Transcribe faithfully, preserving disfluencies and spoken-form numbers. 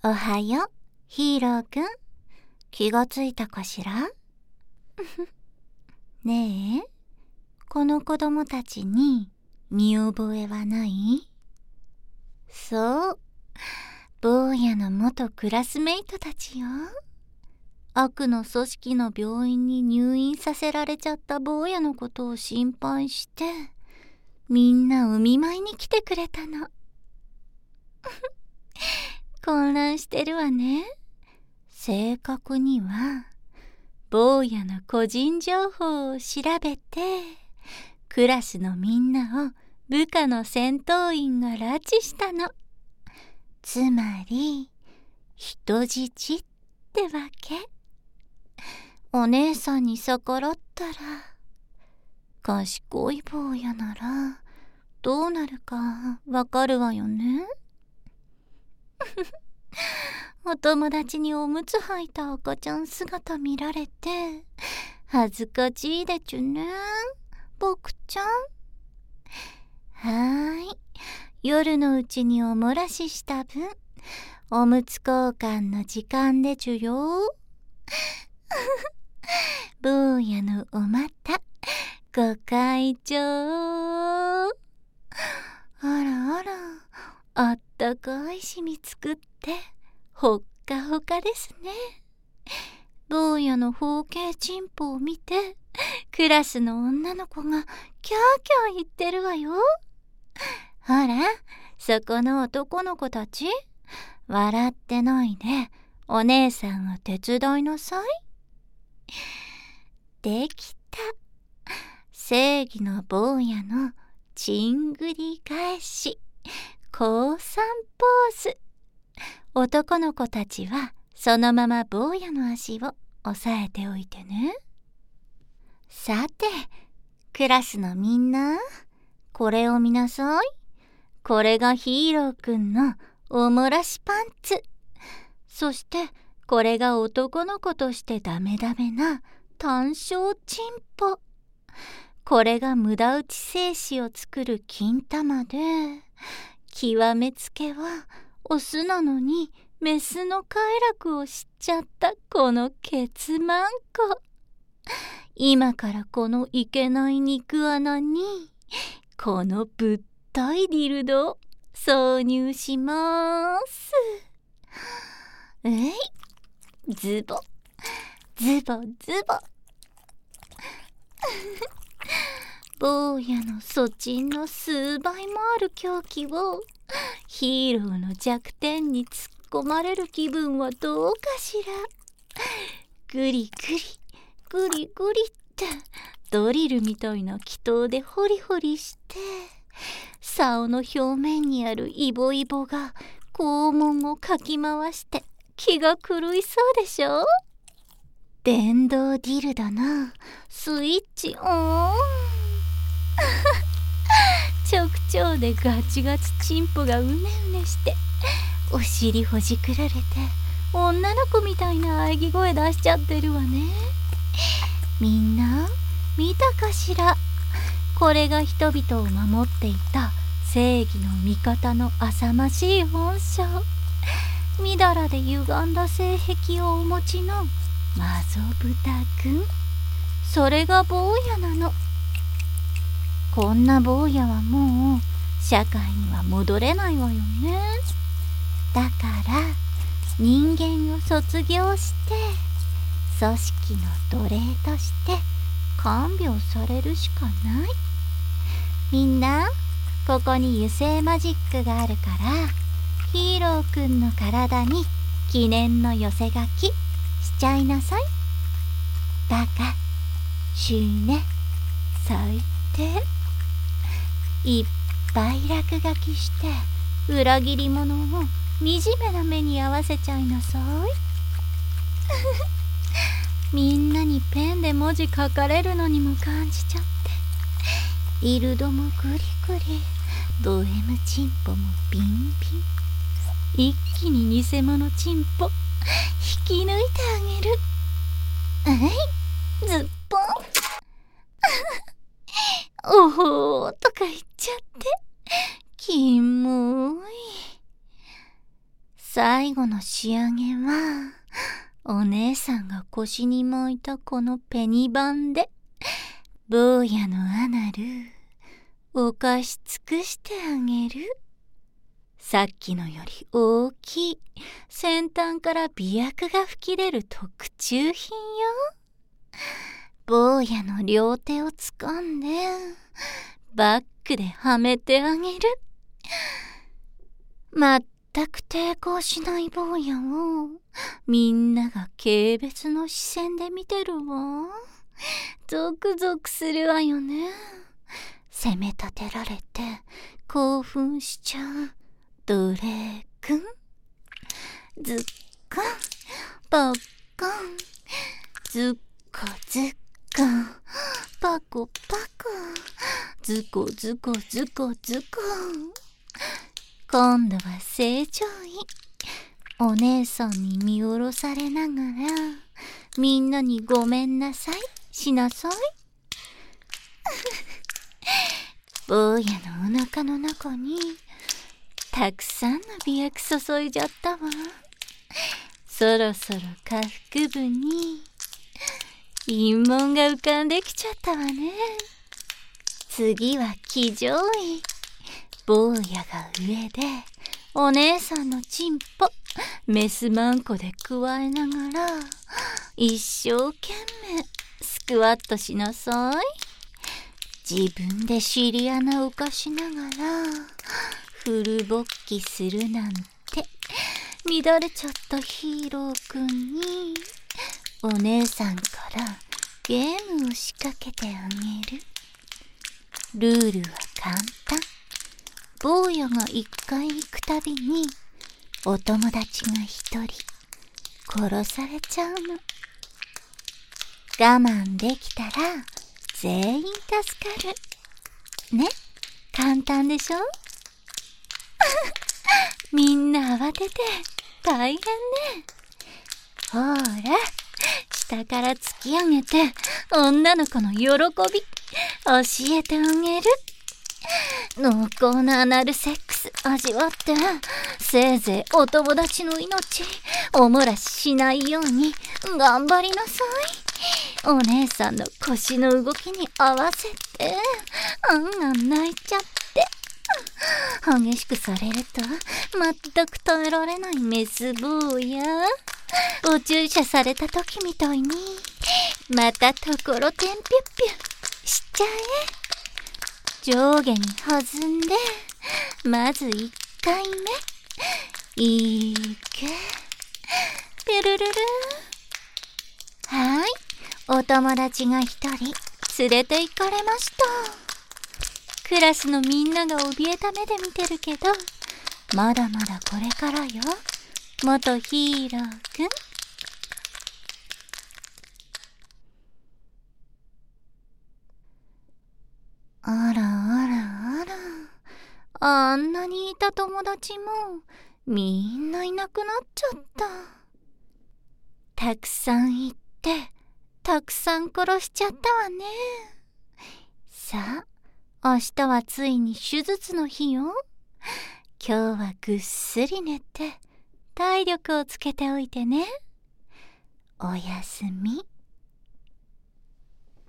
おはよう、ヒーローくん。気がついたかしら？ねえ、この子供たちに見覚えはない？そう、坊やの元クラスメイトたちよ。悪の組織の病院に入院させられちゃった坊やのことを心配して、みんなお見舞いに来てくれたの。混乱してるわね。正確には、坊やの個人情報を調べて、クラスのみんなを部下の戦闘員が拉致したの。つまり、人質ってわけ。お姉さんに逆らったら、賢い坊やなら、どうなるかわかるわよね。お友達におむつ履いた赤ちゃん姿見られて恥ずかしいでちゅね、僕ちゃん。はーい、夜のうちにおもらしした分、おむつ交換の時間でちゅよ。坊やのお股ご会長。あらあら、あったかいしみ作ってほっかほかですね。坊やの包茎チンポを見てクラスの女の子がキャーキャー言ってるわよ。ほら、そこの男の子たち、笑ってないでお姉さんを手伝いなさい。できた。正義の坊やのちんぐり返し降参ポーズ。男の子たちはそのまま坊やの足を押さえておいてね。さて、クラスのみんな、これを見なさい。これがヒーローくんのおもらしパンツ。そしてこれが男の子としてダメダメな単焦チンポ。これが無駄打ち精子を作る金玉で、極めつけはオスなのにメスの快楽を知っちゃったこのケツマンコ。今からこのいけない肉穴にこのぶったいディルドを挿入しまーす。えい、ズボズボズボ。坊やのそちんの数倍もある狂気をヒーローの弱点に突っ込まれる気分はどうかしら。グリグリグリグリってドリルみたいな気筒でホリホリして、竿の表面にあるイボイボが肛門をかき回して気が狂いそうでしょ。電動ディルドのスイッチオン。直腸でガチガチチンポがうねうねしてお尻ほじくられて女の子みたいな喘ぎ声出しちゃってるわね。みんな見たかしら。これが人々を守っていた正義の味方の浅ましい本性。みだらで歪んだ性癖をお持ちのマゾブタくん。それが坊やなの。こんな坊やはもう社会には戻れないわよね。だから人間を卒業して組織の奴隷として看病されるしかない。みんな、ここに油性マジックがあるからヒーローくんの体に記念の寄せ書きしちゃいなさい。バカ、死ね、最低。いっぱい落書きして裏切り者を惨めな目に遭わせちゃいなさい。みんなにペンで文字書かれるのにも感じちゃって、ディルドもグリグリ、ド M チンポもビンビン。一気に偽物チンポ引き抜いてあげる。えい、ずっぽん。おほーとか言っちゃってキモい。 最後の仕上げはお姉さんが腰に巻いたこのペニバンで坊やのアナルお貸し尽くしてあげる。さっきのより大きい先端から媚薬が吹き出る特注品よ。坊やの両手を掴んでバッグではめてあげる。ま全く抵抗しない坊やをみんなが軽蔑の視線で見てるわ。ゾクゾクするわよね。責め立てられて興奮しちゃうドレー君。ズッコンポッコンズッコズッコパコパコズコズコズコズコ。今度は正常位。お姉さんに見下ろされながらみんなにごめんなさいしなさい。坊やのお腹の中にたくさんの媚薬注いじゃったわ。そろそろ下腹部に陰紋が浮かんできちゃったわね。次は騎乗位。坊やが上でお姉さんのチンポメスマンコでくわえながら一生懸命スクワットしなさい。自分で尻穴を浮かしながらフル勃起するなんて乱れちゃったヒーローくんにお姉さんからゲームを仕掛けてあげる。ルールは簡単。坊やが一回行くたびにお友達が一人殺されちゃうの。我慢できたら全員助かる。ね、簡単でしょみんな慌てて大変ね。ほら、下から突き上げて女の子の喜び教えてあげる。濃厚なアナルセックス味わってせいぜいお友達の命お漏らししないように頑張りなさい。お姉さんの腰の動きに合わせてあんあん泣いちゃって激しくされると全く耐えられないメス坊や。お注射された時みたいにまたところてんぴゅっぴゅしちゃえ。上下に弾んでまずいっかいめいけピュルルル。はい、お友達が一人連れて行かれました。クラスのみんなが怯えた目で見てるけどまだまだこれからよ元ヒーローくん。あらあらあら、あんなにいた友達もみんないなくなっちゃった。たくさん行ってたくさん殺しちゃったわね。さあ、明日はついに手術の日よ。今日はぐっすり寝て体力をつけておいてね。おやすみ。